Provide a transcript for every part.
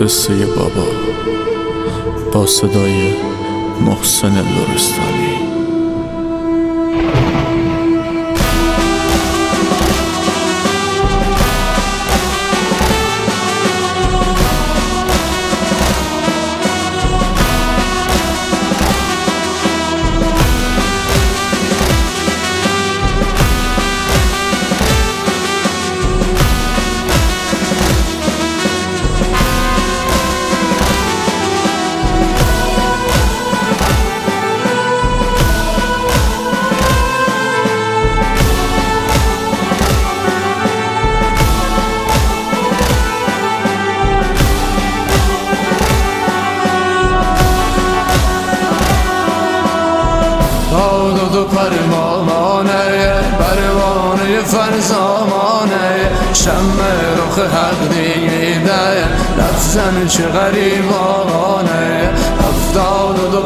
قصه بابا با صدای محسن لرستانی. دو پروانه فرزامانه شمع رخ حق دیده لفظن چه غریبانه 72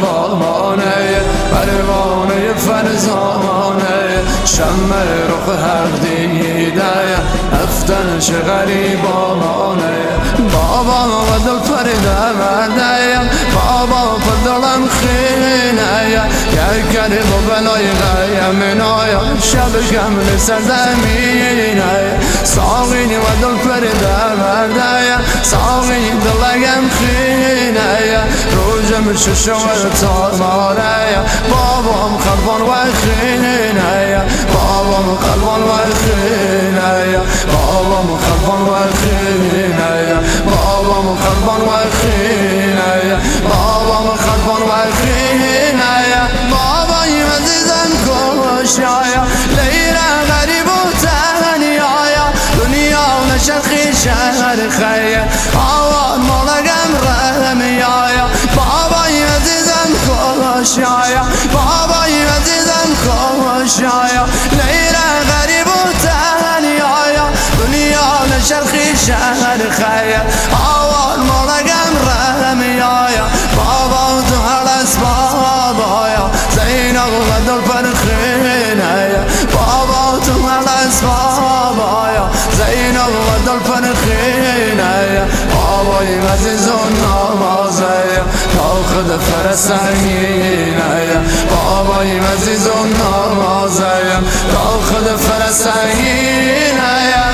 پروانه فرزامانه شمع رخ حق دیده لفظن چه غریبانه بابا و دل پردم بابا پدلم خینه یک کریم و بلای غیم نایا شب کمل سرزمینه ساقینی و دل پردم ساقینی دلگم خینه روزم ششور تارماره بابام خلبان و خینه بابام خلبان و خینه بابام خلبان و خینه بابام خلبان و خینه بابام خلبان و خینه بابای عزیزم کشایا لیره غریب و تنیایا دنیا نشرخی شهر خیر آوان مالگم رمیایا بابای عزیزم کشایا بابای عزیزم کشایا لیره غریب و تنیایا دنیا نشرخی شهر خیر آوان مالگم رمیایا بابا تو هلس بابایا زینب و دل پرخینه بابا تو هلس بابایا زینب و دل پرخینه بابای عزیز و نوازه تا خود فرسنگینه بابای عزیز و نوازه تا خود فرسنگینه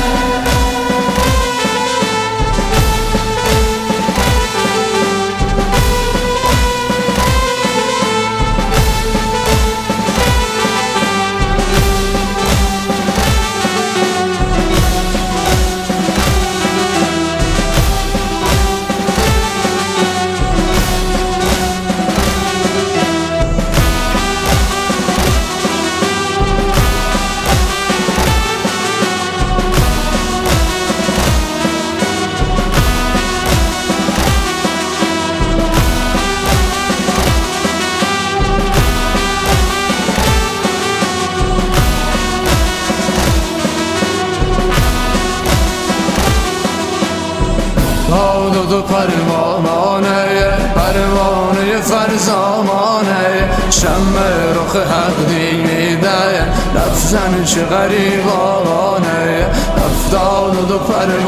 دو پروانه فرزامانه شمع رخ حق دیده لفظن چه غریبانه 72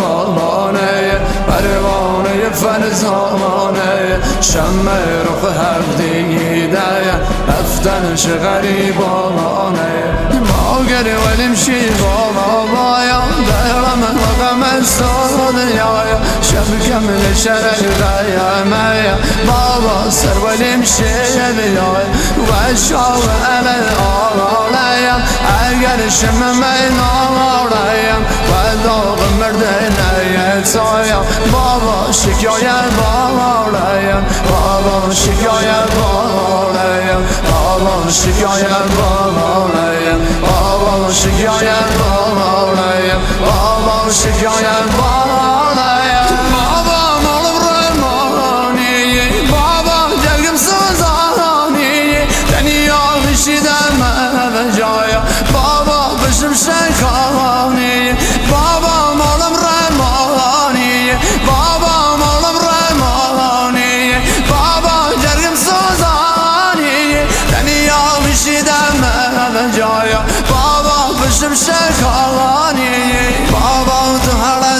پروانه فرزامانه شمع رخ حق دیده لفظن چه غریبانه ما گره ولیم شی بابایا دارم مقام سادیایا شب کمل شرق غیمه بابا سر ولیم شی بیای و شاو علل آلایم اگر شم مینالایم و داغ مردنه تایم بابا شکایت بالایم بابا شکایت بالایم بابا شکایت بالایم بابا شکایت بالایم بابا شکایت بالایم بابا مالم رمانی بابا جلگم سوزانی دنیا بشیدم من جایا بابا بشم شکانی بابا مالم رمانی بابا مالم رمانی بابا جلگم سوزانی دنیا بشیدم من جایا بابا بشم شکانی بابا تو هر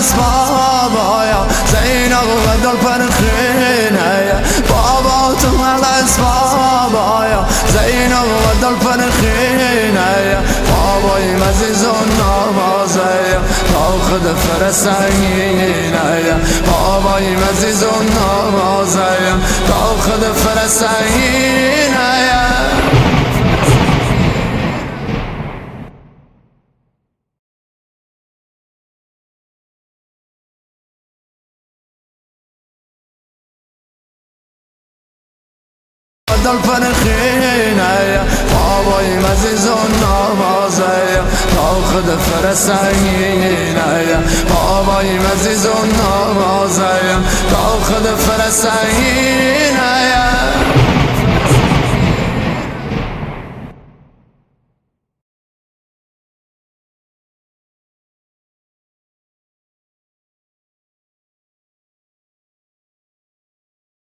داخل فرسنگینه بابای مزیز و نوازه داخل فرسنگینه دل فرخینه بابای مزیز و نوازه داخل فرسنگینه بابای مزیز و نوازه داخل فرسنگینه